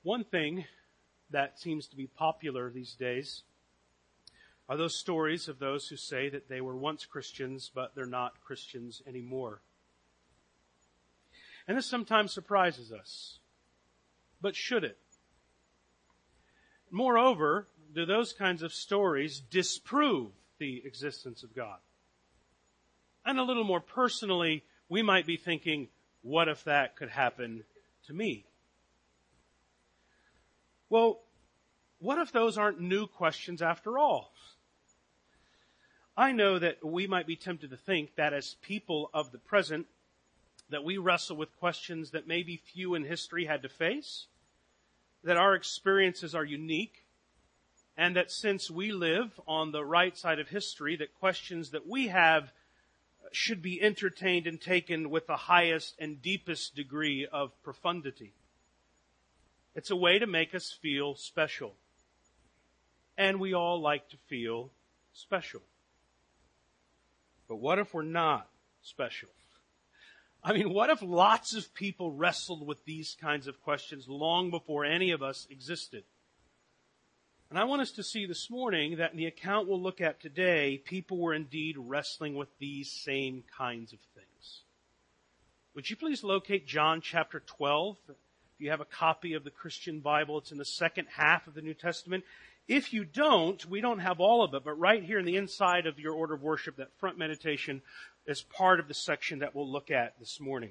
One thing that seems to be popular these days are those stories of those who say that they were once Christians, but they're not Christians anymore. And this sometimes surprises us. But should it? Moreover, do those kinds of stories disprove the existence of God? And a little more personally, we might be thinking, what if that could happen to me? Well, what if those aren't new questions after all? I know that we might be tempted to think that as people of the present, that we wrestle with questions that maybe few in history had to face, that our experiences are unique, and that since we live on the right side of history, that questions that we have should be entertained and taken with the highest and deepest degree of profundity. It's a way to make us feel special. And we all like to feel special. But what if we're not special? I mean, what if lots of people wrestled with these kinds of questions long before any of us existed? And I want us to see this morning that in the account we'll look at today, people were indeed wrestling with these same kinds of things. Would you please locate John chapter 12? If you have a copy of the Christian Bible, it's in the second half of the New Testament. If you don't, we don't have all of it, but right here in the inside of your order of worship, that front meditation is part of the section that we'll look at this morning.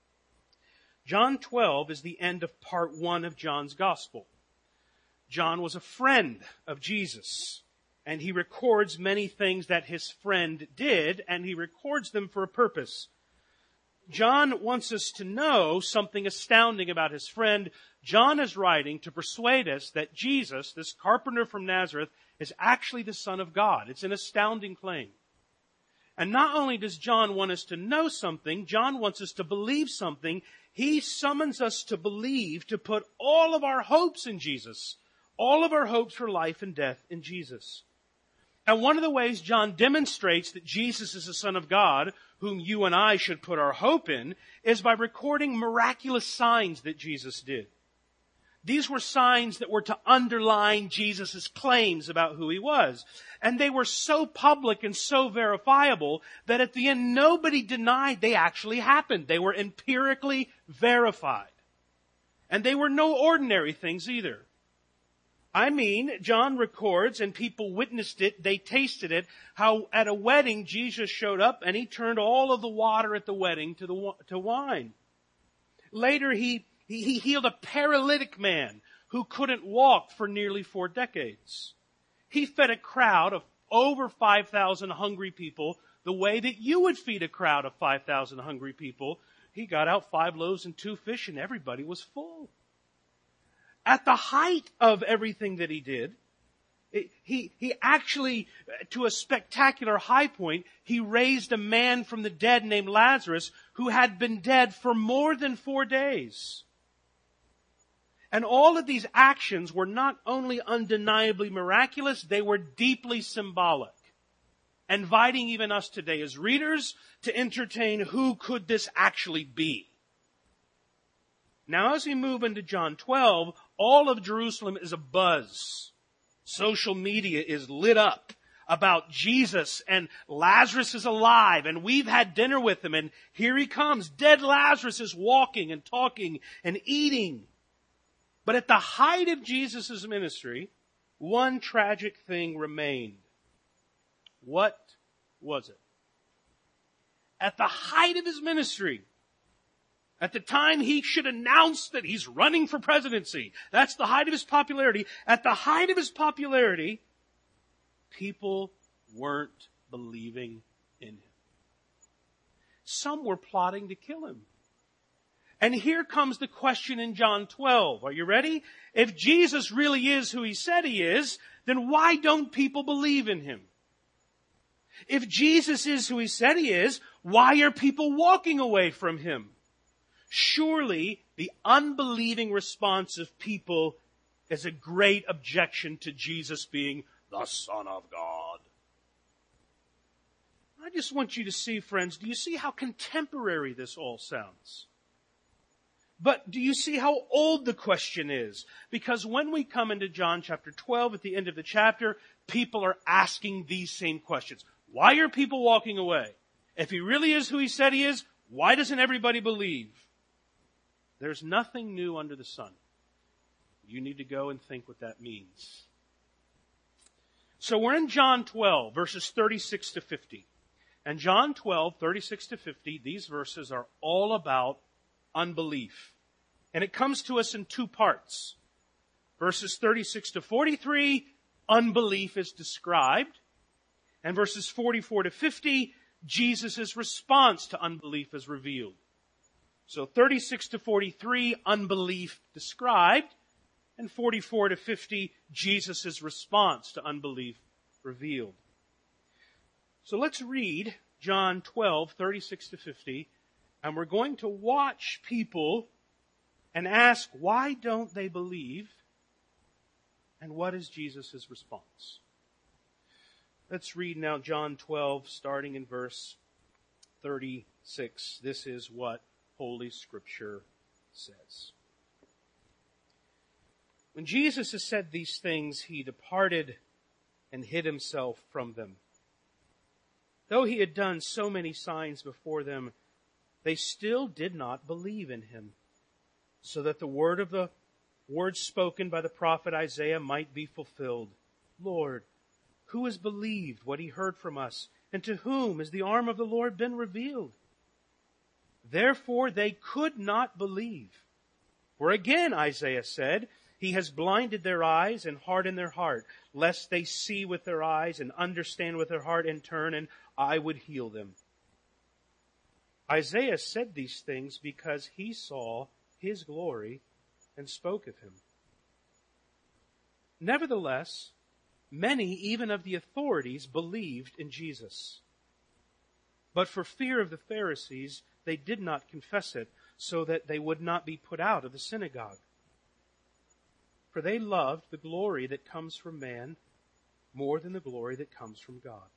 John 12 is the end of part 1 of John's Gospel. John was a friend of Jesus, and he records many things that his friend did, and he records them for a purpose. John wants us to know something astounding about his friend. John is writing to persuade us that Jesus, this carpenter from Nazareth, is actually the Son of God. It's an astounding claim. And not only does John want us to know something, John wants us to believe something. He summons us to believe, to put all of our hopes in Jesus. All of our hopes for life and death in Jesus. And one of the ways John demonstrates that Jesus is the Son of God, whom you and I should put our hope in, is by recording miraculous signs that Jesus did. These were signs that were to underline Jesus' claims about who he was. And they were so public and so verifiable that at the end nobody denied they actually happened. They were empirically verified. And they were no ordinary things either. I mean, John records, and people witnessed it, they tasted it, how at a wedding Jesus showed up and he turned all of the water at the wedding to wine. Later he healed a paralytic man who couldn't walk for nearly 4 decades. He fed a crowd of over 5,000 hungry people the way that you would feed a crowd of 5,000 hungry people. He got out 5 loaves and 2 fish and everybody was full. At the height of everything that he did, he actually, to a spectacular high point, he raised a man from the dead named Lazarus who had been dead for more than 4 days. And all of these actions were not only undeniably miraculous, they were deeply symbolic, inviting even us today as readers to entertain who could this actually be. Now as we move into John 12, all of Jerusalem is abuzz. Social media is lit up about Jesus, and Lazarus is alive, and we've had dinner with him, and here he comes. Dead Lazarus is walking and talking and eating. But at the height of Jesus' ministry, one tragic thing remained. What was it? At the height of his ministry, at the time he should announce that he's running for presidency, that's the height of his popularity. At the height of his popularity, people weren't believing in him. Some were plotting to kill him. And here comes the question in John 12. Are you ready? If Jesus really is who he said he is, then why don't people believe in him? If Jesus is who he said he is, why are people walking away from him? Surely the unbelieving response of people is a great objection to Jesus being the Son of God. I just want you to see, friends, do you see how contemporary this all sounds? But do you see how old the question is? Because when we come into John chapter 12, at the end of the chapter, people are asking these same questions. Why are people walking away? If he really is who he said he is, why doesn't everybody believe? There's nothing new under the sun. You need to go and think what that means. So we're in John 12, verses 36 to 50. And John 12, 36 to 50, these verses are all about unbelief. And it comes to us in two parts. Verses 36 to 43, unbelief is described. And verses 44 to 50, Jesus' response to unbelief is revealed. So 36 to 43, unbelief described. And 44 to 50, Jesus' response to unbelief revealed. So let's read John 12, 36 to 50, and we're going to watch people and ask, why don't they believe? And what is Jesus' response? Let's read now John 12, starting in verse 36. This is what Holy Scripture says. When Jesus had said these things, he departed and hid himself from them. Though he had done so many signs before them, they still did not believe in him, so that the word spoken by the prophet Isaiah might be fulfilled. Lord, who has believed what he heard from us, and to whom has the arm of the Lord been revealed? Therefore they could not believe. For again Isaiah said, He has blinded their eyes and hardened their heart, lest they see with their eyes and understand with their heart and turn, and I would heal them. Isaiah said these things because he saw his glory and spoke of him. Nevertheless, many even of the authorities believed in Jesus. But for fear of the Pharisees, they did not confess it, so that they would not be put out of the synagogue. For they loved the glory that comes from man more than the glory that comes from God.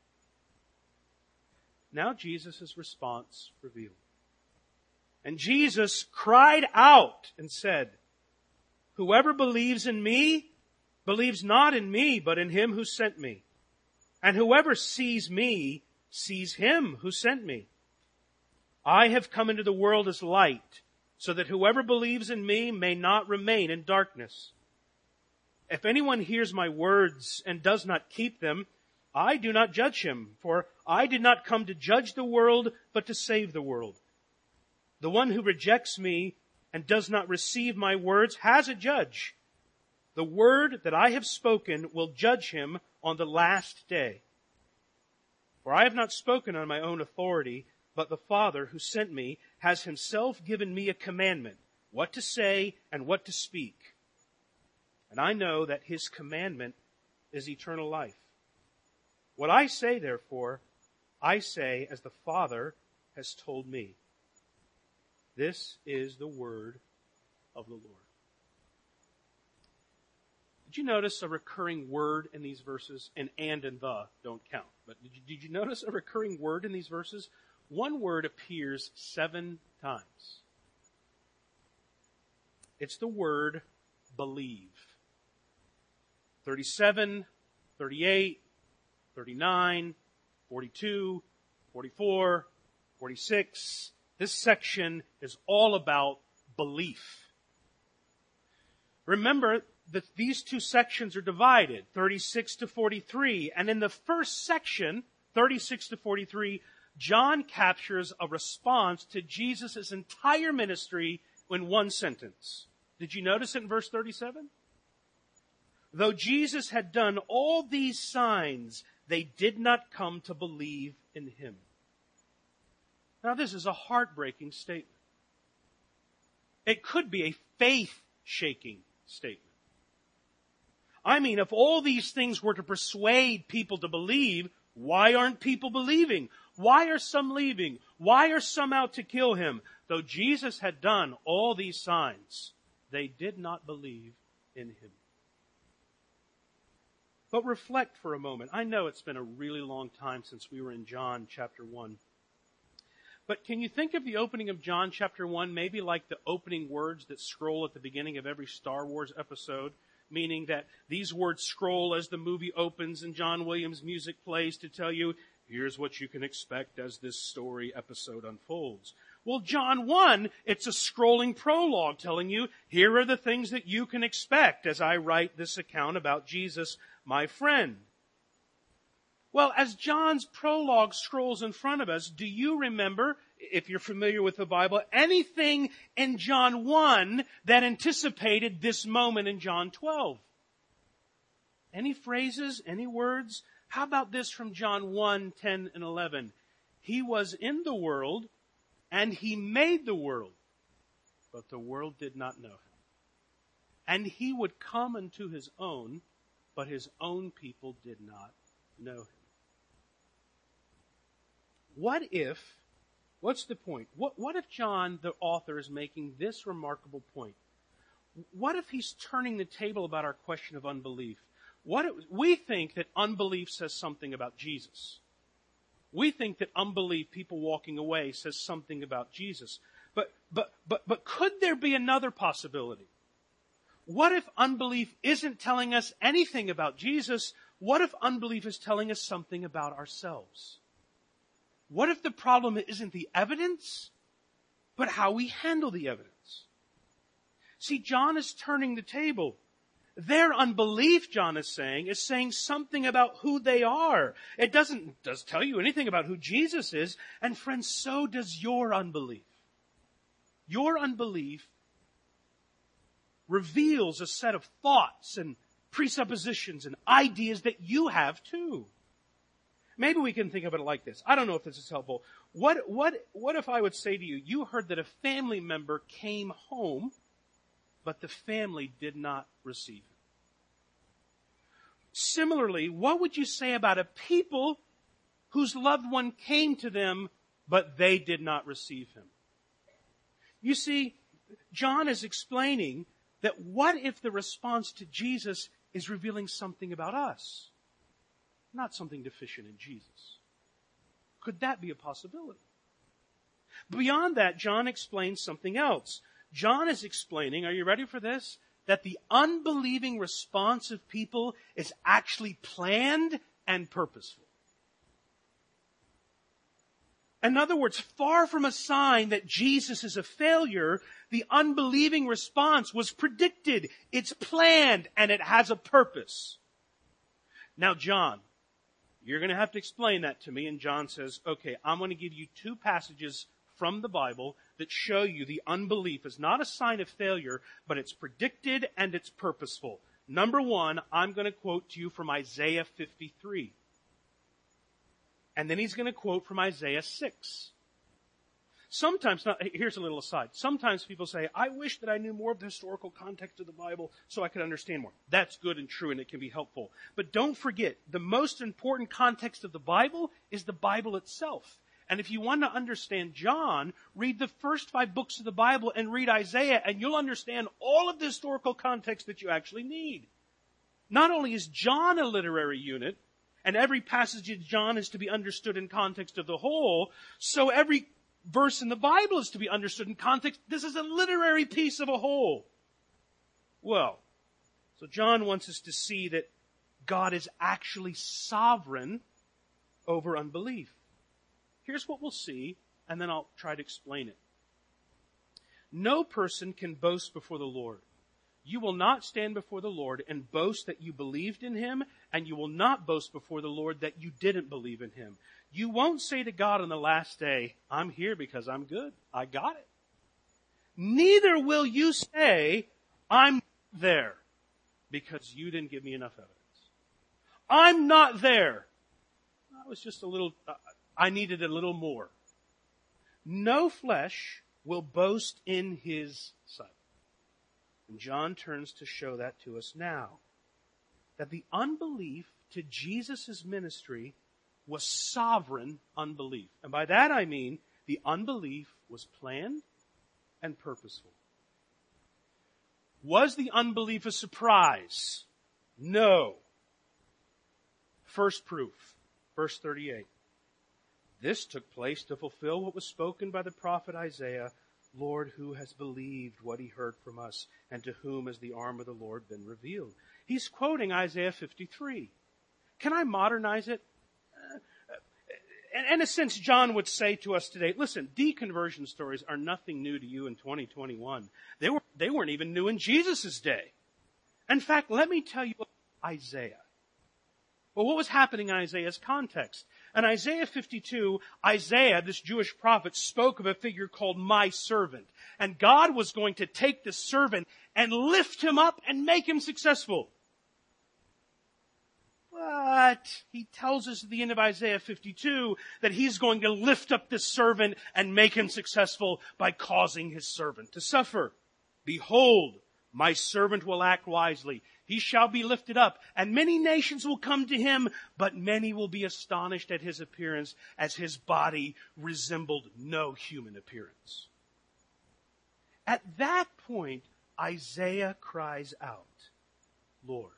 Now Jesus' response revealed. And Jesus cried out and said, Whoever believes in me, believes not in me, but in him who sent me. And whoever sees me, sees him who sent me. I have come into the world as light, so that whoever believes in me may not remain in darkness. If anyone hears my words and does not keep them, I do not judge him, for I did not come to judge the world, but to save the world. The one who rejects me and does not receive my words has a judge. The word that I have spoken will judge him on the last day. For I have not spoken on my own authority, but the Father who sent me has himself given me a commandment, what to say and what to speak. And I know that his commandment is eternal life. What I say, therefore, I say as the Father has told me. This is the word of the Lord. Did you notice a recurring word in these verses? And the don't count. But did you notice a recurring word in these verses? One word appears 7 times. It's the word believe. 37, 38, 39, 42, 44, 46. This section is all about belief. Remember that these two sections are divided, 36 to 43. And in the first section, 36 to 43, John captures a response to Jesus' entire ministry in one sentence. Did you notice it in verse 37? Though Jesus had done all these signs, they did not come to believe in him. Now this is a heartbreaking statement. It could be a faith-shaking statement. I mean, if all these things were to persuade people to believe, why aren't people believing? Why are some leaving? Why are some out to kill him? Though Jesus had done all these signs, they did not believe in him. But reflect for a moment. I know it's been a really long time since we were in John chapter 1. But can you think of the opening of John chapter 1 maybe like the opening words that scroll at the beginning of every Star Wars episode? Meaning that these words scroll as the movie opens and John Williams' music plays to tell you, here's what you can expect as this story episode unfolds. Well, John 1, it's a scrolling prologue telling you, here are the things that you can expect as I write this account about Jesus, my friend. Well, as John's prologue scrolls in front of us, do you remember, if you're familiar with the Bible, anything in John 1 that anticipated this moment in John 12? Any phrases, any words? How about this from John 1, 10 and 11? He was in the world, and he made the world, but the world did not know him. And he would come unto his own, but his own people did not know him. What's the point? What if John, the author, is making this remarkable point? What if he's turning the table about our question of unbelief? We think that unbelief says something about Jesus. We think that unbelief, people walking away, says something about Jesus. But could there be another possibility? What if unbelief isn't telling us anything about Jesus? What if unbelief is telling us something about ourselves? What if the problem isn't the evidence, but how we handle the evidence? See, John is turning the table. Their unbelief, John is saying something about who they are. It doesn't tell you anything about who Jesus is. And friends, so does your unbelief. Your unbelief reveals a set of thoughts and presuppositions and ideas that you have too. Maybe we can think of it like this. I don't know if this is helpful. What if I would say to you, you heard that a family member came home, but the family did not receive him? Similarly, what would you say about a people whose loved one came to them, but they did not receive him? You see, John is explaining that what if the response to Jesus is revealing something about us? Not something deficient in Jesus. Could that be a possibility? Beyond that, John explains something else. John is explaining, are you ready for this? That the unbelieving response of people is actually planned and purposeful. In other words, far from a sign that Jesus is a failure, the unbelieving response was predicted, it's planned, and it has a purpose. Now, John, you're going to have to explain that to me. And John says, okay, I'm going to give you two passages from the Bible that show you the unbelief is not a sign of failure, but it's predicted and it's purposeful. Number one, I'm going to quote to you from Isaiah 53. And then he's going to quote from Isaiah 6. Here's a little aside. Sometimes people say, I wish that I knew more of the historical context of the Bible so I could understand more. That's good and true and it can be helpful. But don't forget, the most important context of the Bible is the Bible itself. And if you want to understand John, read the first 5 books of the Bible and read Isaiah and you'll understand all of the historical context that you actually need. Not only is John a literary unit, and every passage of John is to be understood in context of the whole, so every verse in the Bible is to be understood in context. This is a literary piece of a whole. Well, so John wants us to see that God is actually sovereign over unbelief. Here's what we'll see, and then I'll try to explain it. No person can boast before the Lord. You will not stand before the Lord and boast that you believed in him, and you will not boast before the Lord that you didn't believe in him. You won't say to God on the last day, I'm here because I'm good. I got it. Neither will you say, I'm there because you didn't give me enough evidence. I'm not there. I was just I needed a little more. No flesh will boast in his sight. And John turns to show that to us now. That the unbelief to Jesus' ministry was sovereign unbelief. And by that I mean the unbelief was planned and purposeful. Was the unbelief a surprise? No. First proof, verse 38. This took place to fulfill what was spoken by the prophet Isaiah. Lord, who has believed what he heard from us, and to whom has the arm of the Lord been revealed? He's quoting Isaiah 53. Can I modernize it? In a sense, John would say to us today, listen, deconversion stories are nothing new to you in 2021. They weren't even new in Jesus' day. In fact, let me tell you about Isaiah. Well, what was happening in Isaiah's context? In Isaiah 52, Isaiah, this Jewish prophet, spoke of a figure called my servant. And God was going to take the servant and lift him up and make him successful. But he tells us at the end of Isaiah 52 that he's going to lift up this servant and make him successful by causing his servant to suffer. Behold, my servant will act wisely. He shall be lifted up, and many nations will come to him, but many will be astonished at his appearance, as his body resembled no human appearance. At that point, Isaiah cries out, Lord,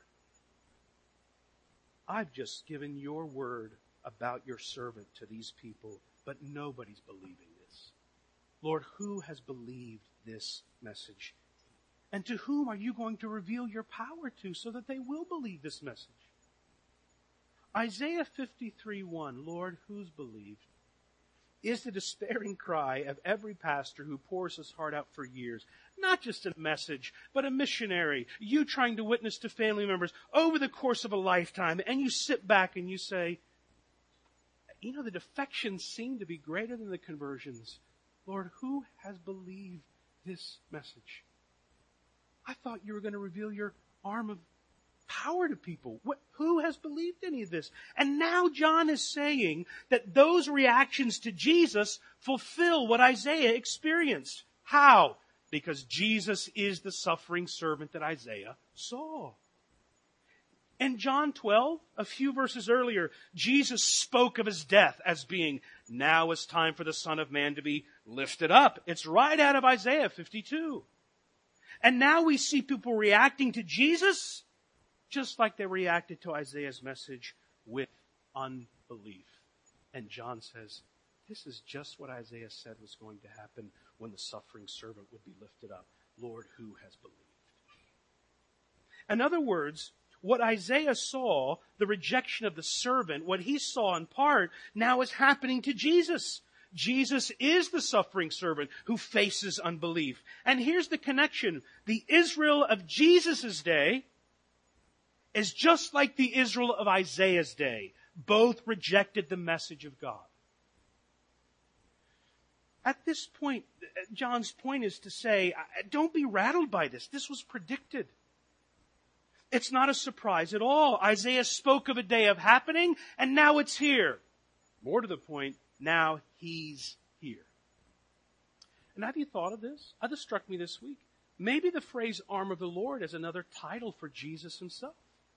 I've just given your word about your servant to these people, but nobody's believing this. Lord, who has believed this message? And to whom are you going to reveal your power to so that they will believe this message? Isaiah 53:1, Lord, who's believed, is the despairing cry of every pastor who pours his heart out for years. Not just a message, but a missionary. You trying to witness to family members over the course of a lifetime. And you sit back and you say, you know, the defections seem to be greater than the conversions. Lord, who has believed this message? I thought you were going to reveal your arm of power to people. Who has believed any of this? And now John is saying that those reactions to Jesus fulfill what Isaiah experienced. How? Because Jesus is the suffering servant that Isaiah saw. In John 12, a few verses earlier, Jesus spoke of his death as being, now is time for the Son of Man to be lifted up. It's right out of Isaiah 52. And now we see people reacting to Jesus just like they reacted to Isaiah's message, with unbelief. And John says, this is just what Isaiah said was going to happen when the suffering servant would be lifted up. Lord, who has believed? In other words, what Isaiah saw, the rejection of the servant, what he saw in part, now is happening to Jesus. Jesus is the suffering servant who faces unbelief. And here's the connection. The Israel of Jesus' day is just like the Israel of Isaiah's day. Both rejected the message of God. At this point, John's point is to say, don't be rattled by this. This was predicted. It's not a surprise at all. Isaiah spoke of a day of happening, and now it's here. More to the point, now he's here. And have you thought of this? This struck me this week. Maybe the phrase arm of the Lord is another title for Jesus himself.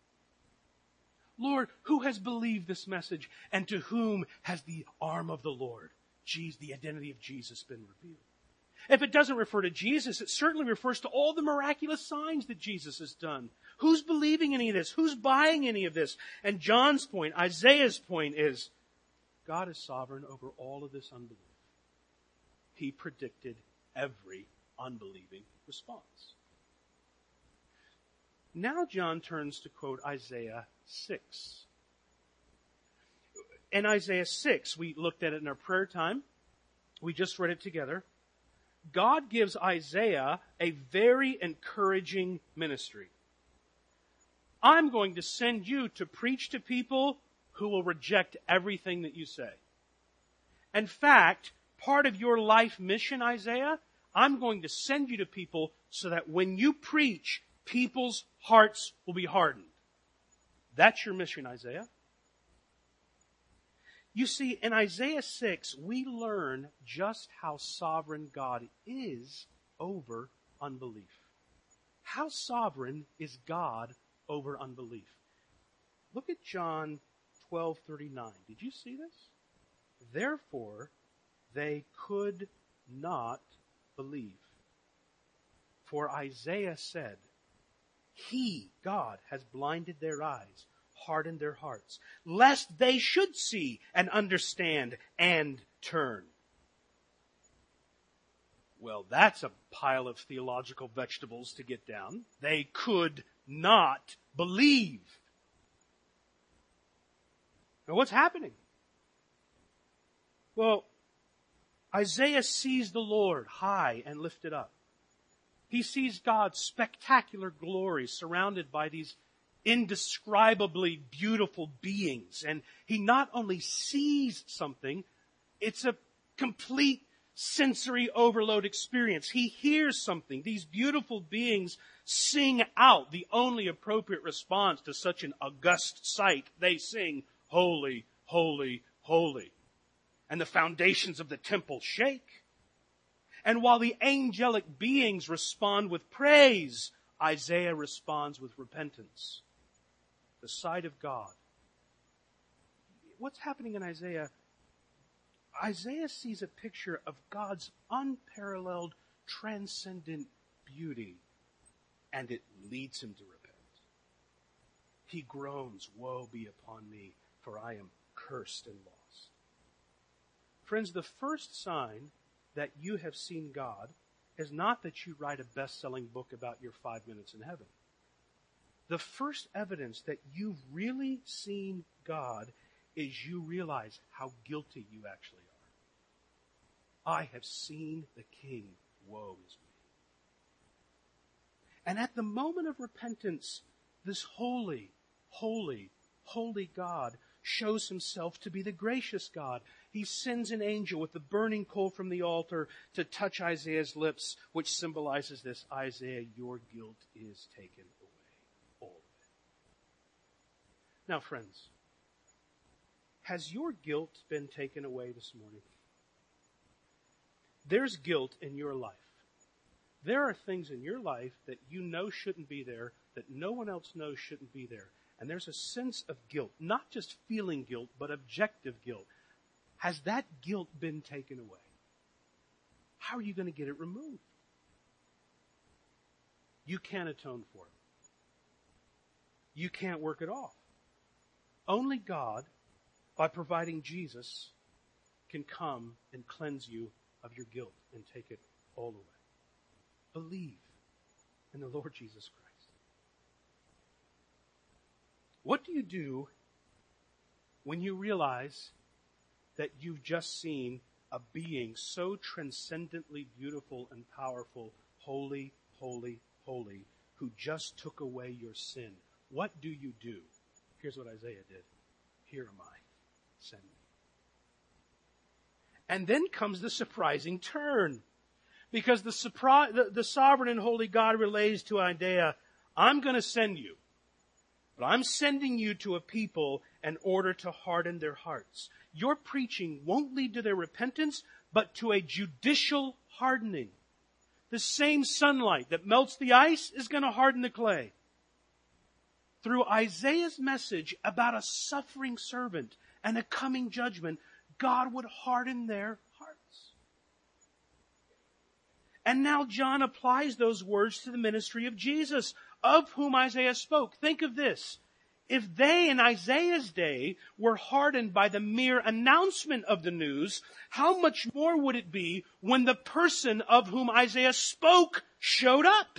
Lord, who has believed this message, and to whom has the arm of the Lord, the identity of Jesus, been revealed? If it doesn't refer to Jesus, it certainly refers to all the miraculous signs that Jesus has done. Who's believing any of this? Who's buying any of this? And John's point, Isaiah's point is, God is sovereign over all of this unbelief. He predicted every unbelieving response. Now John turns to quote Isaiah 6. In Isaiah 6, we looked at it in our prayer time. We just read it together. God gives Isaiah a very encouraging ministry. I'm going to send you to preach to people who will reject everything that you say. In fact, part of your life mission, Isaiah, I'm going to send you to people so that when you preach, people's hearts will be hardened. That's your mission, Isaiah. You see, in Isaiah 6, we learn just how sovereign God is over unbelief. How sovereign is God over unbelief? Look at John 12:39. Did you see this? Therefore, they could not believe. For Isaiah said, He, God, has blinded their eyes, harden their hearts, lest they should see and understand and turn. Well, that's a pile of theological vegetables to get down. They could not believe. Now, what's happening? Well, Isaiah sees the Lord high and lifted up. He sees God's spectacular glory surrounded by these indescribably beautiful beings. And he not only sees something, it's a complete sensory overload experience. He hears something. These beautiful beings sing out the only appropriate response to such an august sight. They sing, "Holy, holy, holy." And the foundations of the temple shake. And while the angelic beings respond with praise, Isaiah responds with repentance. The sight of God. What's happening in Isaiah? Isaiah sees a picture of God's unparalleled, transcendent beauty, and it leads him to repent. He groans, "Woe be upon me, for I am cursed and lost." Friends, the first sign that you have seen God is not that you write a best-selling book about your 5 minutes in heaven. The first evidence that you've really seen God is you realize how guilty you actually are. I have seen the King. Woe is me. And at the moment of repentance, this holy, holy, holy God shows himself to be the gracious God. He sends an angel with the burning coal from the altar to touch Isaiah's lips, which symbolizes this: Isaiah, your guilt is taken away. All of it. Now, friends, has your guilt been taken away this morning? There's guilt in your life. There are things in your life that you know shouldn't be there, that no one else knows shouldn't be there. And there's a sense of guilt, not just feeling guilt, but objective guilt. Has that guilt been taken away? How are you going to get it removed? You can't atone for it. You can't work it off. Only God, by providing Jesus, can come and cleanse you of your guilt and take it all away. Believe in the Lord Jesus Christ. What do you do when you realize that you've just seen a being so transcendently beautiful and powerful, holy, holy, holy, who just took away your sin? What do you do? Here's what Isaiah did. Here am I. Send me. And then comes the surprising turn. Because the sovereign and holy God relays to Isaiah, I'm going to send you. But I'm sending you to a people in order to harden their hearts. Your preaching won't lead to their repentance, but to a judicial hardening. The same sunlight that melts the ice is going to harden the clay. Through Isaiah's message about a suffering servant and a coming judgment, God would harden their hearts. And now John applies those words to the ministry of Jesus, of whom Isaiah spoke. Think of this. If they in Isaiah's day were hardened by the mere announcement of the news, how much more would it be when the person of whom Isaiah spoke showed up?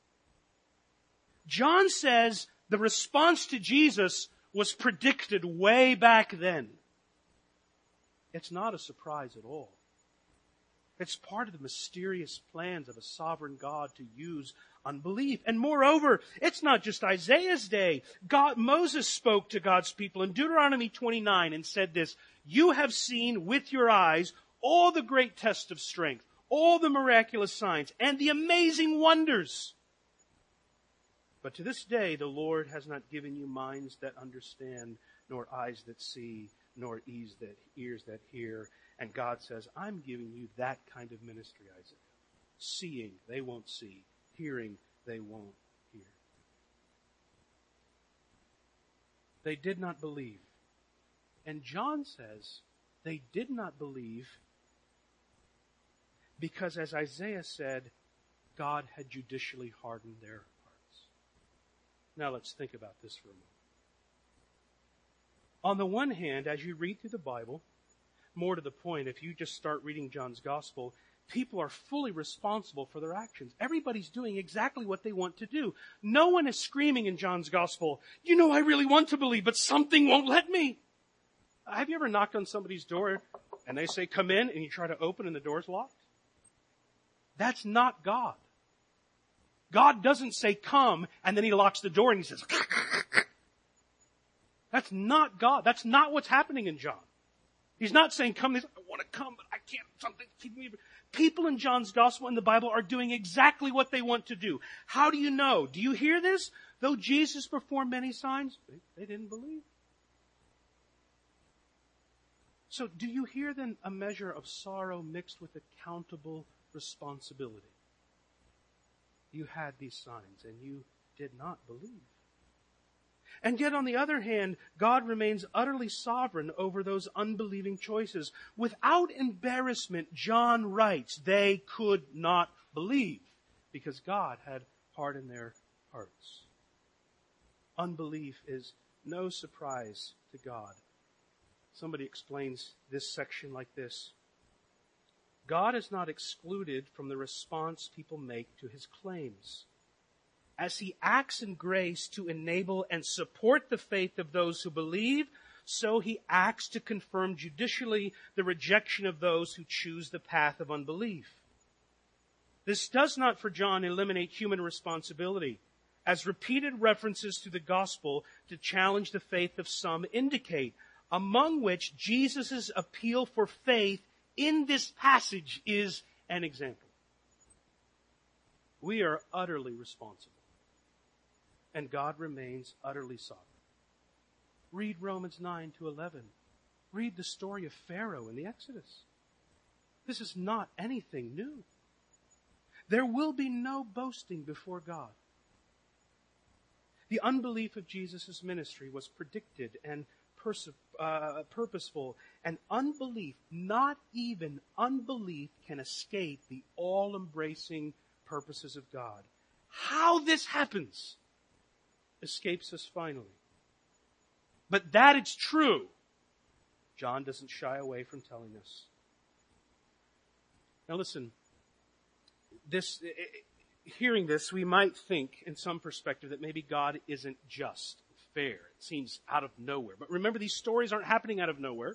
John says the response to Jesus was predicted way back then. It's not a surprise at all. It's part of the mysterious plans of a sovereign God to use unbelief. And moreover, it's not just Isaiah's day. Moses spoke to God's people in Deuteronomy 29 and said this: "You have seen with your eyes all the great tests of strength, all the miraculous signs, and the amazing wonders. But to this day the Lord has not given you minds that understand, nor eyes that see, nor ears that hear." And God says, I'm giving you that kind of ministry, Isaiah. Seeing, they won't see. Hearing, they won't hear. They did not believe. And John says they did not believe because, as Isaiah said, God had judicially hardened their hearts. Now let's think about this for a moment. On the one hand, as you read through the Bible, more to the point, if you just start reading John's Gospel, people are fully responsible for their actions. Everybody's doing exactly what they want to do. No one is screaming in John's Gospel, I really want to believe, but something won't let me. Have you ever knocked on somebody's door and they say, come in, and you try to open and the door's locked? That's not God. God doesn't say come, and then he locks the door and he says, that's not God. That's not what's happening in John. He's not saying come. I want to come, but I can't. Something's keeping me. People in John's Gospel and the Bible are doing exactly what they want to do. How do you know? Do you hear this? Though Jesus performed many signs, they didn't believe. So do you hear then a measure of sorrow mixed with accountable responsibility? You had these signs and you did not believe. And yet on the other hand, God remains utterly sovereign over those unbelieving choices. Without embarrassment, John writes, they could not believe because God had hardened their hearts. Unbelief is no surprise to God. Somebody explains this section like this. God is not excluded from the response people make to his claims. As he acts in grace to enable and support the faith of those who believe, so he acts to confirm judicially the rejection of those who choose the path of unbelief. This does not, for John, eliminate human responsibility, as repeated references to the gospel to challenge the faith of some indicate, among which Jesus' appeal for faith in this passage is an example. We are utterly responsible, and God remains utterly sovereign. Read Romans 9 to 11. Read the story of Pharaoh in the Exodus. This is not anything new. There will be no boasting before God. The unbelief of Jesus' ministry was predicted and purposeful, and unbelief, not even unbelief, can escape the all-embracing purposes of God. How this happens escapes us finally. But that it's true, John doesn't shy away from telling us. Now listen, hearing this, we might think in some perspective that maybe God isn't just, fair. It seems out of nowhere. But remember, these stories aren't happening out of nowhere.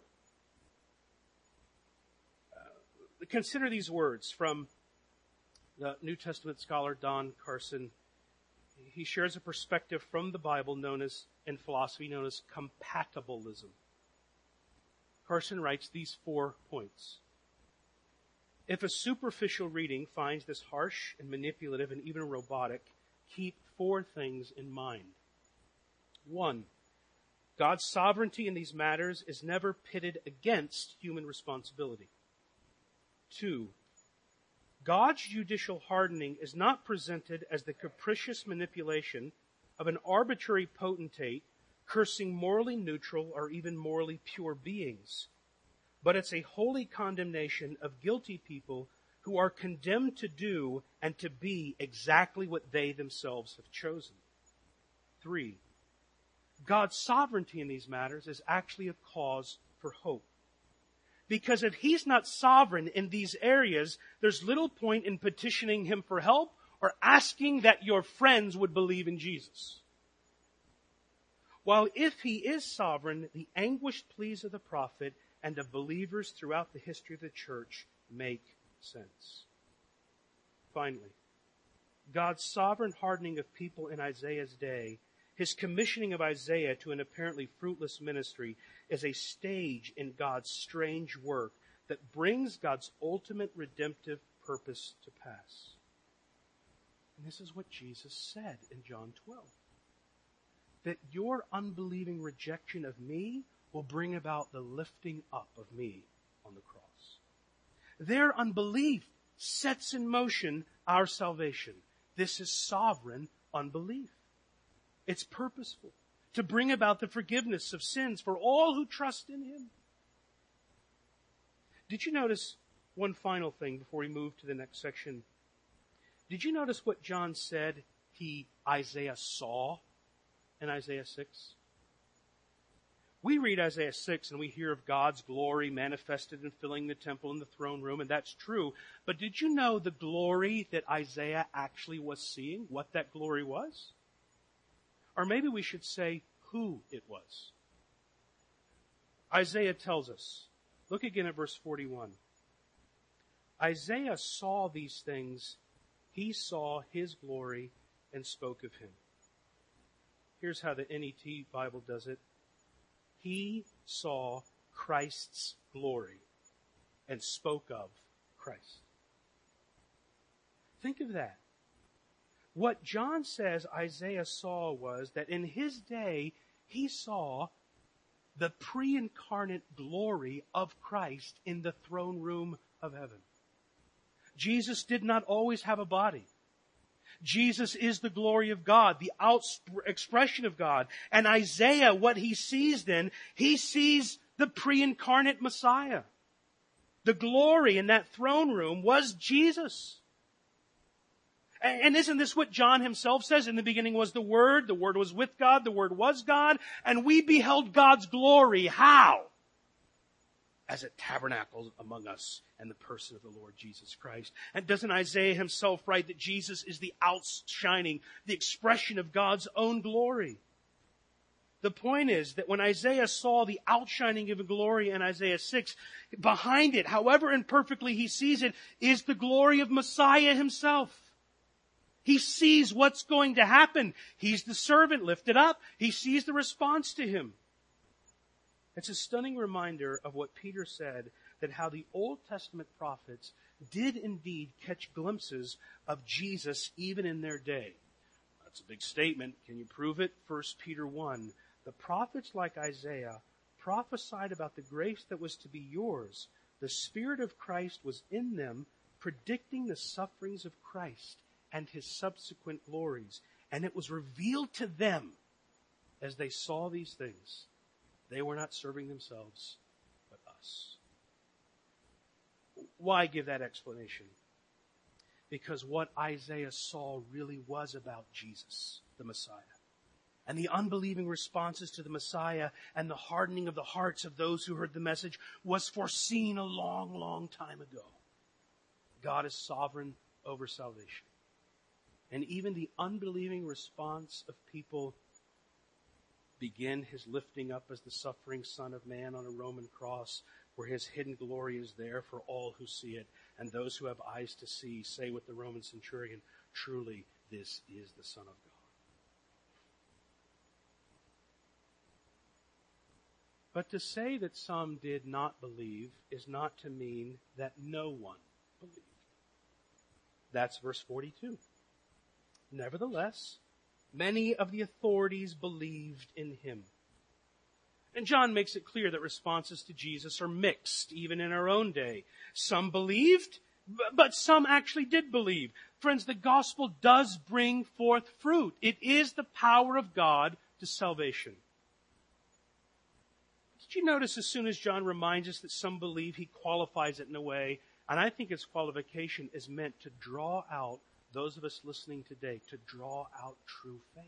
Consider these words from the New Testament scholar Don Carson. He shares a perspective from the Bible in philosophy known as compatibilism. Carson writes these 4 points. If a superficial reading finds this harsh and manipulative and even robotic, keep 4 things in mind. 1, God's sovereignty in these matters is never pitted against human responsibility. 2, God's judicial hardening is not presented as the capricious manipulation of an arbitrary potentate cursing morally neutral or even morally pure beings, but it's a holy condemnation of guilty people who are condemned to do and to be exactly what they themselves have chosen. 3, God's sovereignty in these matters is actually a cause for hope. Because if he's not sovereign in these areas, there's little point in petitioning him for help or asking that your friends would believe in Jesus. While if he is sovereign, the anguished pleas of the prophet and of believers throughout the history of the church make sense. Finally, God's sovereign hardening of people in Isaiah's day, his commissioning of Isaiah to an apparently fruitless ministry, is a stage in God's strange work that brings God's ultimate redemptive purpose to pass. And this is what Jesus said in John 12. That your unbelieving rejection of me will bring about the lifting up of me on the cross. Their unbelief sets in motion our salvation. This is sovereign unbelief. It's purposeful to bring about the forgiveness of sins for all who trust in him. Did you notice one final thing before we move to the next section? Did you notice what John said Isaiah saw in Isaiah 6? We read Isaiah 6 and we hear of God's glory manifested and filling the temple and the throne room, and that's true. But did you know the glory that Isaiah actually was seeing, what that glory was? Or maybe we should say who it was. Isaiah tells us. Look again at verse 41. Isaiah saw these things. He saw his glory and spoke of him. Here's how the NET Bible does it. He saw Christ's glory and spoke of Christ. Think of that. What John says Isaiah saw was that in his day, he saw the pre-incarnate glory of Christ in the throne room of heaven. Jesus did not always have a body. Jesus is the glory of God, the expression of God. And Isaiah, what he sees then, he sees the pre-incarnate Messiah. The glory in that throne room was Jesus. And isn't this what John himself says? In the beginning was the Word was with God, the Word was God, and we beheld God's glory. How? As it tabernacled among us and the person of the Lord Jesus Christ. And doesn't Isaiah himself write that Jesus is the outshining, the expression of God's own glory? The point is that when Isaiah saw the outshining of glory in Isaiah 6, behind it, however imperfectly he sees it, is the glory of Messiah himself. He sees what's going to happen. He's the servant lifted up. He sees the response to him. It's a stunning reminder of what Peter said, that how the Old Testament prophets did indeed catch glimpses of Jesus even in their day. That's a big statement. Can you prove it? 1 Peter 1. The prophets like Isaiah prophesied about the grace that was to be yours. The Spirit of Christ was in them, predicting the sufferings of Christ and his subsequent glories. And it was revealed to them as they saw these things. They were not serving themselves, but us. Why give that explanation? Because what Isaiah saw really was about Jesus, the Messiah. And the unbelieving responses to the Messiah and the hardening of the hearts of those who heard the message was foreseen a long, long time ago. God is sovereign over salvation. And even the unbelieving response of people begin his lifting up as the suffering Son of Man on a Roman cross, where his hidden glory is there for all who see it. And those who have eyes to see say with the Roman centurion, truly this is the Son of God. But to say that some did not believe is not to mean that no one believed. That's verse 42. Nevertheless, many of the authorities believed in him. And John makes it clear that responses to Jesus are mixed, even in our own day. Some believed, but some actually did believe. Friends, the gospel does bring forth fruit. It is the power of God to salvation. Did you notice as soon as John reminds us that some believe, he qualifies it in a way, and I think his qualification is meant to draw out those of us listening today, to draw out true faith.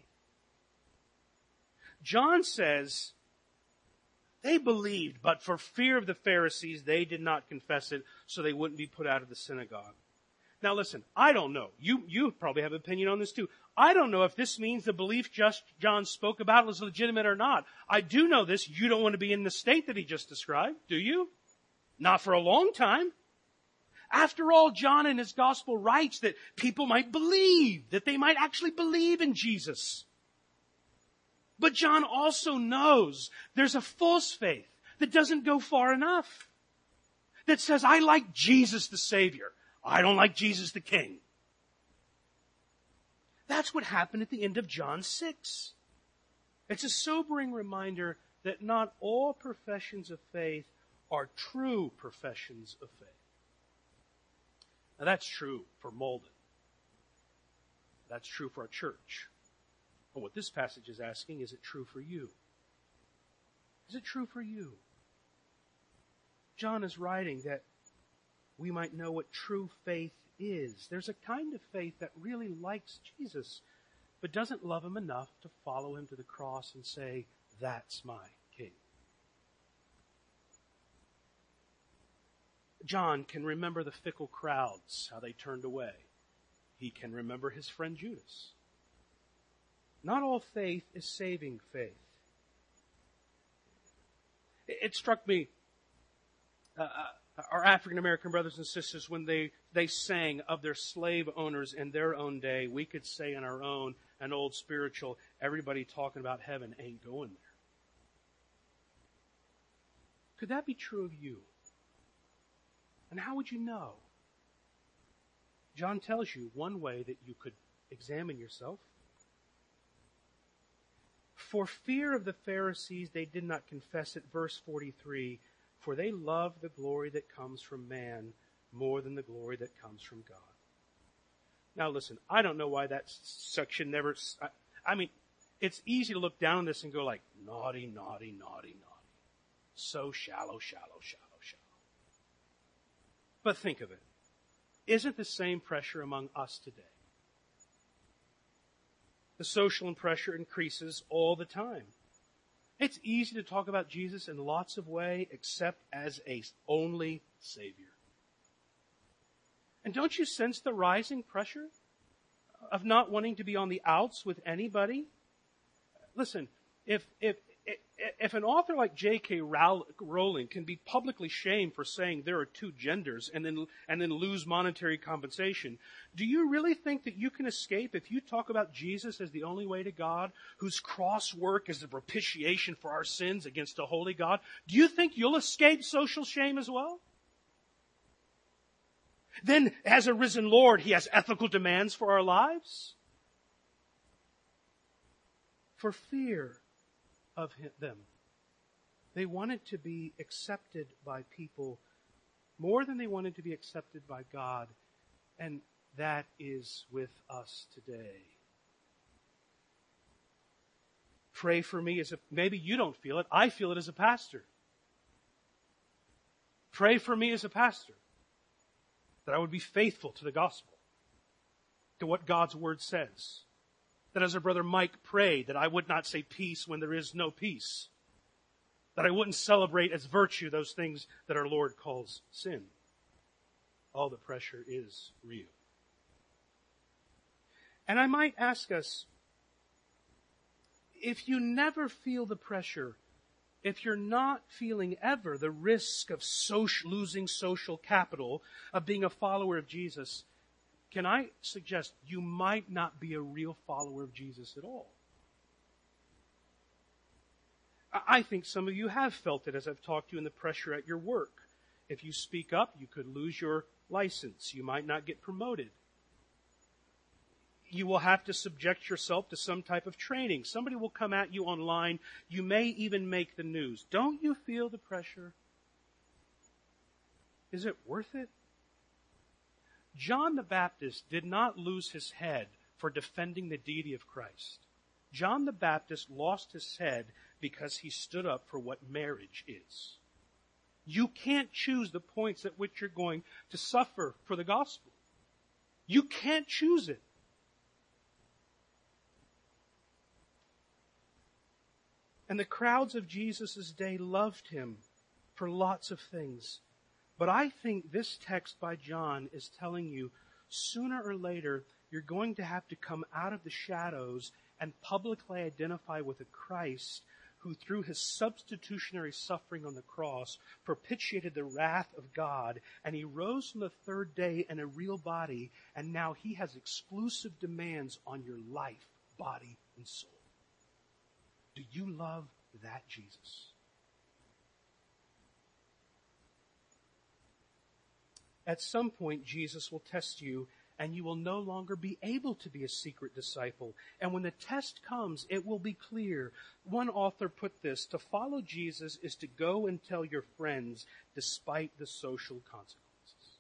John says, they believed, but for fear of the Pharisees, they did not confess it, so they wouldn't be put out of the synagogue. Now listen, I don't know. You probably have an opinion on this too. I don't know if this means the belief John spoke about was legitimate or not. I do know this. You don't want to be in the state that he just described, do you? Not for a long time. After all, John in his gospel writes that people might believe, that they might actually believe in Jesus. But John also knows there's a false faith that doesn't go far enough. That says, I like Jesus the Savior. I don't like Jesus the King. That's what happened at the end of John 6. It's a sobering reminder that not all professions of faith are true professions of faith. Now that's true for Malden. That's true for our church. But what this passage is asking, is it true for you? Is it true for you? John is writing that we might know what true faith is. There's a kind of faith that really likes Jesus, but doesn't love him enough to follow him to the cross and say, that's my King. John can remember the fickle crowds, how they turned away. He can remember his friend Judas. Not all faith is saving faith. It struck me, our African American brothers and sisters, when they sang of their slave owners in their own day, we could say in our own, an old spiritual, everybody talking about heaven ain't going there. Could that be true of you? And how would you know? John tells you one way that you could examine yourself. For fear of the Pharisees, they did not confess it. Verse 43, for they love the glory that comes from man more than the glory that comes from God. Now listen, I don't know why that section never, I mean, it's easy to look down on this and go like, naughty, naughty, naughty, naughty. So shallow, shallow, shallow, shallow. But think of it. Isn't the same pressure among us today? The social pressure increases all the time. It's easy to talk about Jesus in lots of ways except as a only Savior. And don't you sense the rising pressure of not wanting to be on the outs with anybody? Listen, if an author like J.K. Rowling can be publicly shamed for saying there are two genders and then lose monetary compensation, do you really think that you can escape if you talk about Jesus as the only way to God, whose cross work is the propitiation for our sins against a holy God? Do you think you'll escape social shame as well? Then, as a risen Lord, He has ethical demands for our lives. For fear of them, they wanted to be accepted by people more than they wanted to be accepted by God. And that is with us today. Pray for me maybe you don't feel it. I feel it as a pastor. Pray for me as a pastor, that I would be faithful to the gospel, to what God's word says. That as our brother Mike prayed, that I would not say peace when there is no peace. That I wouldn't celebrate as virtue those things that our Lord calls sin. All the pressure is real. And I might ask us, if you never feel the pressure, if you're not feeling ever the risk of losing social capital, of being a follower of Jesus, can I suggest you might not be a real follower of Jesus at all? I think some of you have felt it as I've talked to you in the pressure at your work. If you speak up, you could lose your license. You might not get promoted. You will have to subject yourself to some type of training. Somebody will come at you online. You may even make the news. Don't you feel the pressure? Is it worth it? John the Baptist did not lose his head for defending the deity of Christ. John the Baptist lost his head because he stood up for what marriage is. You can't choose the points at which you're going to suffer for the gospel. You can't choose it. And the crowds of Jesus' day loved him for lots of things. But I think this text by John is telling you, sooner or later, you're going to have to come out of the shadows and publicly identify with a Christ who, through His substitutionary suffering on the cross, propitiated the wrath of God, and He rose from the third day in a real body, and now He has exclusive demands on your life, body, and soul. Do you love that Jesus? At some point, Jesus will test you, and you will no longer be able to be a secret disciple. And when the test comes, it will be clear. One author put this, to follow Jesus is to go and tell your friends despite the social consequences.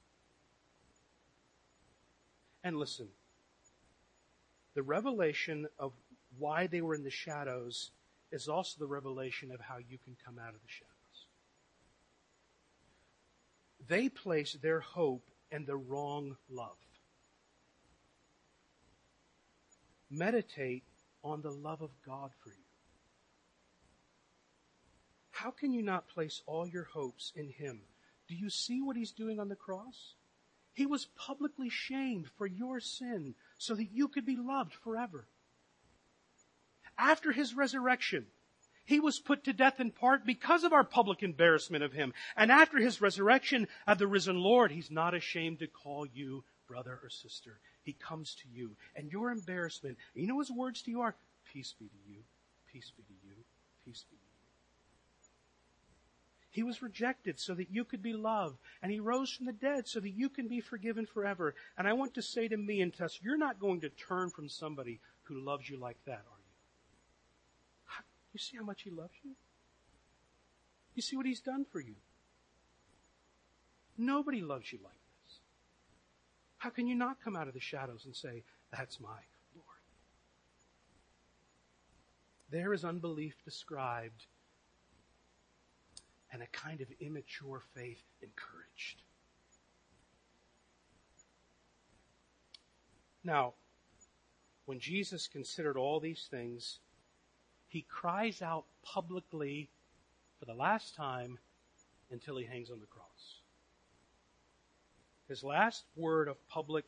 And listen, the revelation of why they were in the shadows is also the revelation of how you can come out of the shadows. They place their hope in the wrong love. Meditate on the love of God for you. How can you not place all your hopes in Him? Do Do you see what he's doing on the cross? He was publicly shamed for your sin so that you could be loved forever. After his resurrection, he was put to death in part because of our public embarrassment of him. And after his resurrection of the risen Lord, he's not ashamed to call you brother or sister. He comes to you. And your embarrassment, you know his words to you are, peace be to you, peace be to you, peace be to you. He was rejected so that you could be loved. And he rose from the dead so that you can be forgiven forever. And I want to say to me and Tess, you're not going to turn from somebody who loves you like that, are you? You see how much he loves you? You see what he's done for you? Nobody loves you like this. How can you not come out of the shadows and say, that's my Lord? There is unbelief described and a kind of immature faith encouraged. Now, when Jesus considered all these things, he cries out publicly for the last time until he hangs on the cross. His last word of public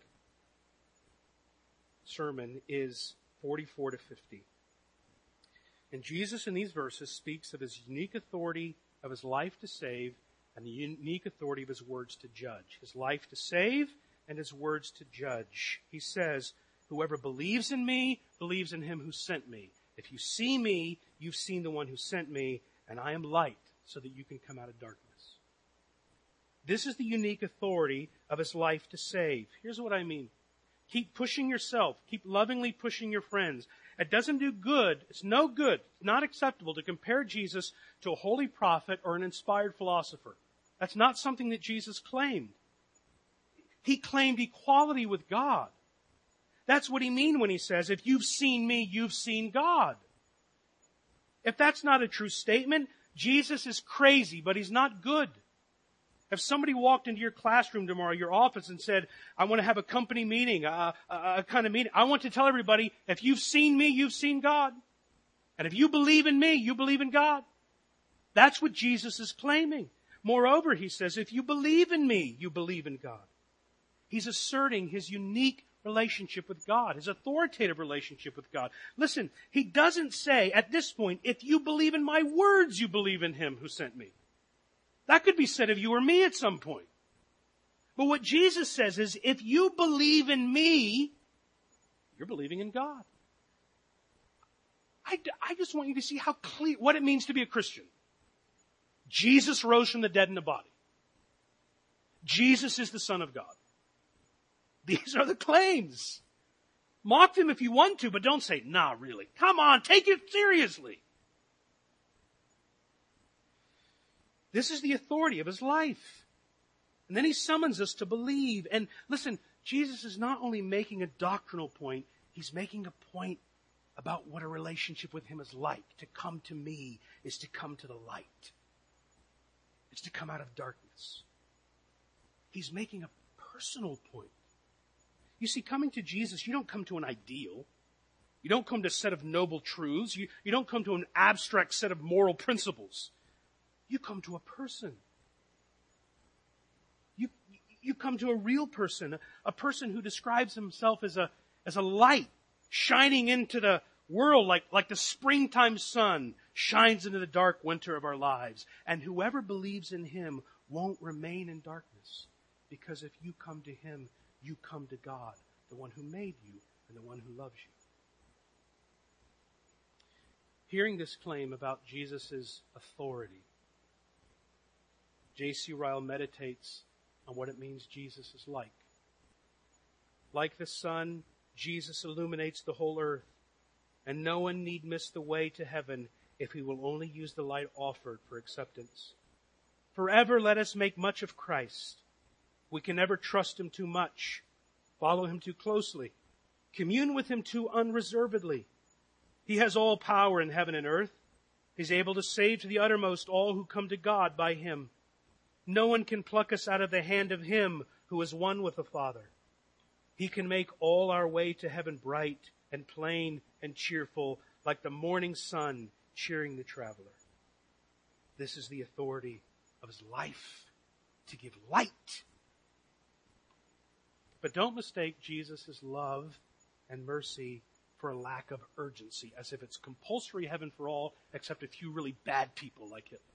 sermon is 44 to 50. And Jesus in these verses speaks of his unique authority of his life to save and the unique authority of his words to judge. His life to save and his words to judge. He says, whoever believes in me, believes in him who sent me. If you see me, you've seen the one who sent me, and I am light so that you can come out of darkness. This is the unique authority of his life to save. Here's what I mean. Keep pushing yourself. Keep lovingly pushing your friends. It doesn't do good. It's no good. It's not acceptable to compare Jesus to a holy prophet or an inspired philosopher. That's not something that Jesus claimed. He claimed equality with God. That's what he means when he says, if you've seen me, you've seen God. If that's not a true statement, Jesus is crazy, but he's not good. If somebody walked into your classroom tomorrow, your office, and said, I want to have a company meeting, a kind of meeting, I want to tell everybody, if you've seen me, you've seen God. And if you believe in me, you believe in God. That's what Jesus is claiming. Moreover, he says, if you believe in me, you believe in God. He's asserting his unique relationship with God, his authoritative relationship with God. Listen, he doesn't say at this point, if you believe in my words, you believe in him who sent me. That could be said of you or me at some point. But what Jesus says is, if you believe in me, you're believing in God. I just want you to see how clear, what it means to be a Christian. Jesus rose from the dead in a body. Jesus is the Son of God. These are the claims. Mock them if you want to, but don't say, nah, really. Come on, take it seriously. This is the authority of his life. And then he summons us to believe. And listen, Jesus is not only making a doctrinal point, he's making a point about what a relationship with him is like. To come to me is to come to the light. It's to come out of darkness. He's making a personal point. You see, coming to Jesus, you don't come to an ideal. You don't come to a set of noble truths. You don't come to an abstract set of moral principles. You come to a person. You come to a real person, a person who describes himself as a light shining into the world like the springtime sun shines into the dark winter of our lives. And whoever believes in him won't remain in darkness. Because if you come to him, you come to God, the one who made you and the one who loves you. Hearing this claim about Jesus' authority, J.C. Ryle meditates on what it means Jesus is like. Like the sun, Jesus illuminates the whole earth, and no one need miss the way to heaven if he will only use the light offered for acceptance. Forever let us make much of Christ. We can never trust him too much, follow him too closely, commune with him too unreservedly. He has all power in heaven and earth. He's able to save to the uttermost all who come to God by him. No one can pluck us out of the hand of him who is one with the Father. He can make all our way to heaven bright and plain and cheerful, like the morning sun cheering the traveler. This is the authority of his life to give light. But don't mistake Jesus' love and mercy for a lack of urgency, as if it's compulsory heaven for all except a few really bad people like Hitler.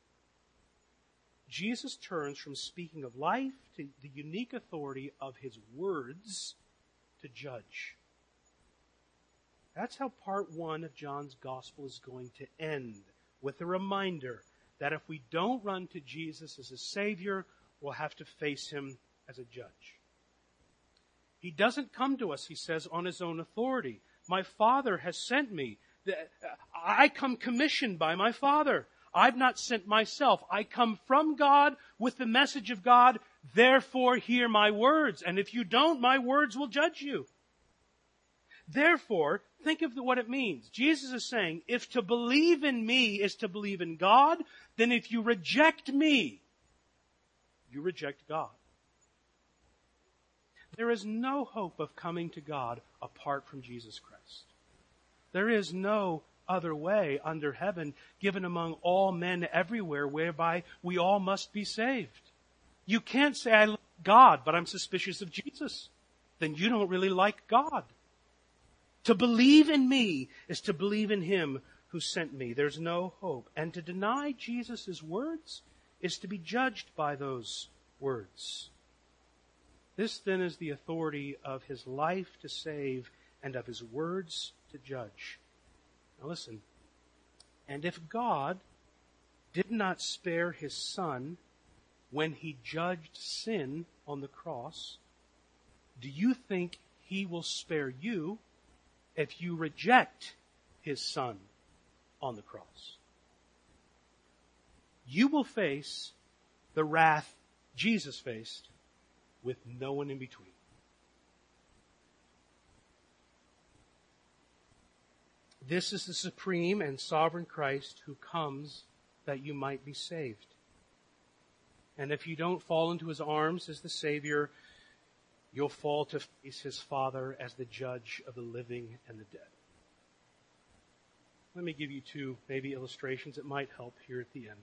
Jesus turns from speaking of life to the unique authority of his words to judge. That's how part 1 of John's gospel is going to end, with a reminder that if we don't run to Jesus as a Savior, we'll have to face him as a judge. He doesn't come to us, he says, on his own authority. My Father has sent me. I come commissioned by my Father. I've not sent myself. I come from God with the message of God. Therefore, hear my words. And if you don't, my words will judge you. Therefore, think of what it means. Jesus is saying, if to believe in me is to believe in God, then if you reject me, you reject God. There is no hope of coming to God apart from Jesus Christ. There is no other way under heaven given among all men everywhere whereby we all must be saved. You can't say, I love God, but I'm suspicious of Jesus. Then you don't really like God. To believe in me is to believe in him who sent me. There's no hope. And to deny Jesus' words is to be judged by those words. This then is the authority of his life to save and of his words to judge. Now listen, and if God did not spare his Son when he judged sin on the cross, do you think he will spare you if you reject his Son on the cross? You will face the wrath Jesus faced with no one in between. This is the supreme and sovereign Christ who comes that you might be saved. And if you don't fall into his arms as the Savior, you'll fall to face his Father as the judge of the living and the dead. Let me give you 2 maybe illustrations that might help here at the end.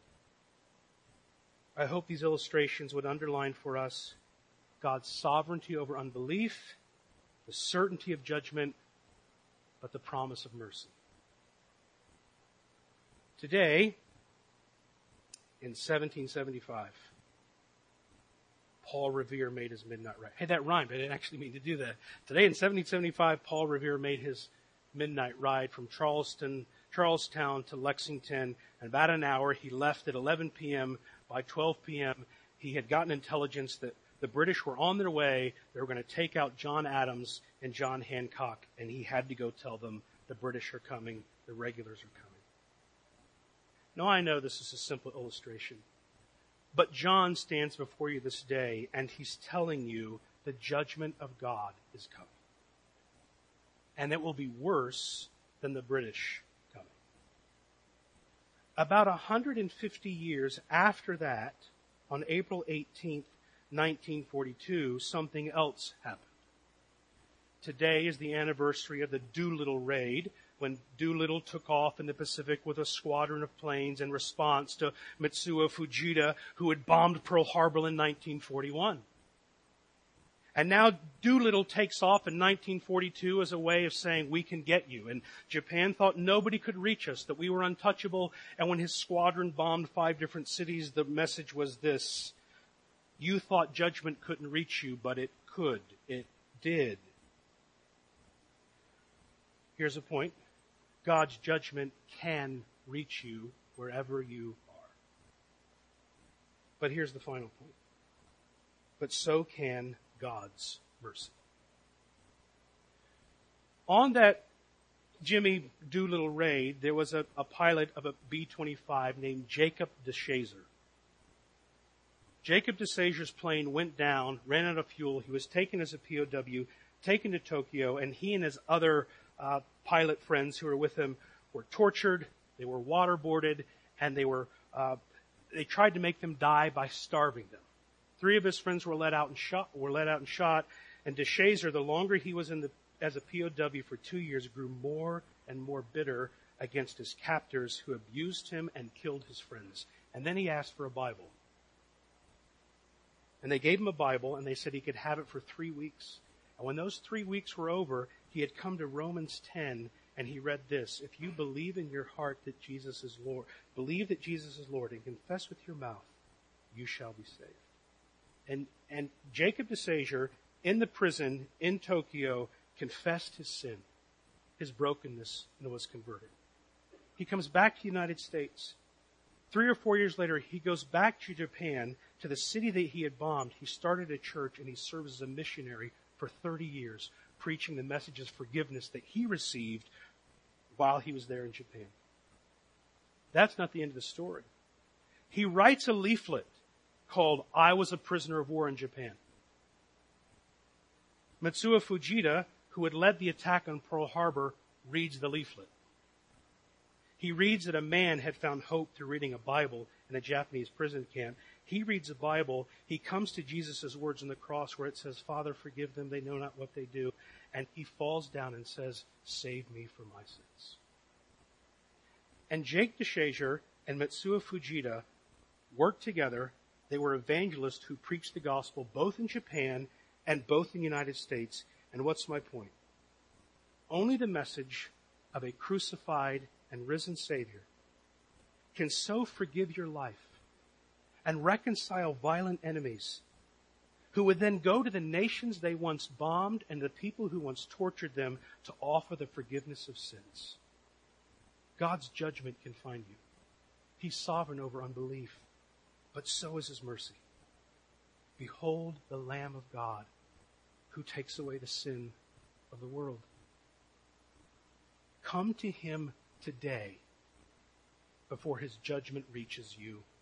I hope these illustrations would underline for us God's sovereignty over unbelief, the certainty of judgment, but the promise of mercy. Today, in 1775, Paul Revere made his midnight ride. Hey, that rhymed. I didn't actually mean to do that. Today in 1775, Paul Revere made his midnight ride from Charlestown to Lexington. In about an hour, he left at 11 p.m. By 12 p.m., he had gotten intelligence that the British were on their way. They were going to take out John Adams and John Hancock, and he had to go tell them the British are coming, the regulars are coming. Now, I know this is a simple illustration, but John stands before you this day, and he's telling you the judgment of God is coming. And it will be worse than the British coming. About 150 years after that, on April 18th, 1942, something else happened. Today is the anniversary of the Doolittle raid, when Doolittle took off in the Pacific with a squadron of planes in response to Mitsuo Fujita, who had bombed Pearl Harbor in 1941. And now Doolittle takes off in 1942 as a way of saying, we can get you. And Japan thought nobody could reach us, that we were untouchable. And when his squadron bombed 5 different cities, the message was this: you thought judgment couldn't reach you, but it could. It did. Here's a point. God's judgment can reach you wherever you are. But here's the final point. But so can God's mercy. On that Jimmy Doolittle raid, there was a pilot of a B-25 named Jacob DeShazer. Jacob DeShazer's plane went down, ran out of fuel. He was taken as a POW, taken to Tokyo, and he and his other pilot friends who were with him were tortured, they were waterboarded, and they tried to make them die by starving them. 3 of his friends were let out and shot, and DeShazer, the longer he was as a POW for 2 years, grew more and more bitter against his captors who abused him and killed his friends. And then he asked for a Bible. And they gave him a Bible, and they said he could have it for 3 weeks. And when those 3 weeks were over, he had come to Romans 10, and he read this: if you believe in your heart that Jesus is Lord, believe that Jesus is Lord, and confess with your mouth, you shall be saved. And Jacob DeSager, in the prison in Tokyo, confessed his sin, his brokenness, and was converted. He comes back to the United States. 3 or 4 years later, he goes back to Japan, to the city that he had bombed. He started a church, and he served as a missionary for 30 years, preaching the message of forgiveness that he received while he was there in Japan. That's not the end of the story. He writes a leaflet called "I Was a Prisoner of War in Japan." Matsuo Fujita, who had led the attack on Pearl Harbor, reads the leaflet. He reads that a man had found hope through reading a Bible in a Japanese prison camp. He reads the Bible. He comes to Jesus' words on the cross where it says, "Father, forgive them. They know not what they do." And he falls down and says, "Save me from my sins." And Jake DeShazer and Matsuo Fujita worked together. They were evangelists who preached the gospel both in Japan and both in the United States. And what's my point? Only the message of a crucified and risen Savior can so forgive your life and reconcile violent enemies who would then go to the nations they once bombed and the people who once tortured them to offer the forgiveness of sins. God's judgment can find you. He's sovereign over unbelief, but so is his mercy. Behold the Lamb of God who takes away the sin of the world. Come to him today before his judgment reaches you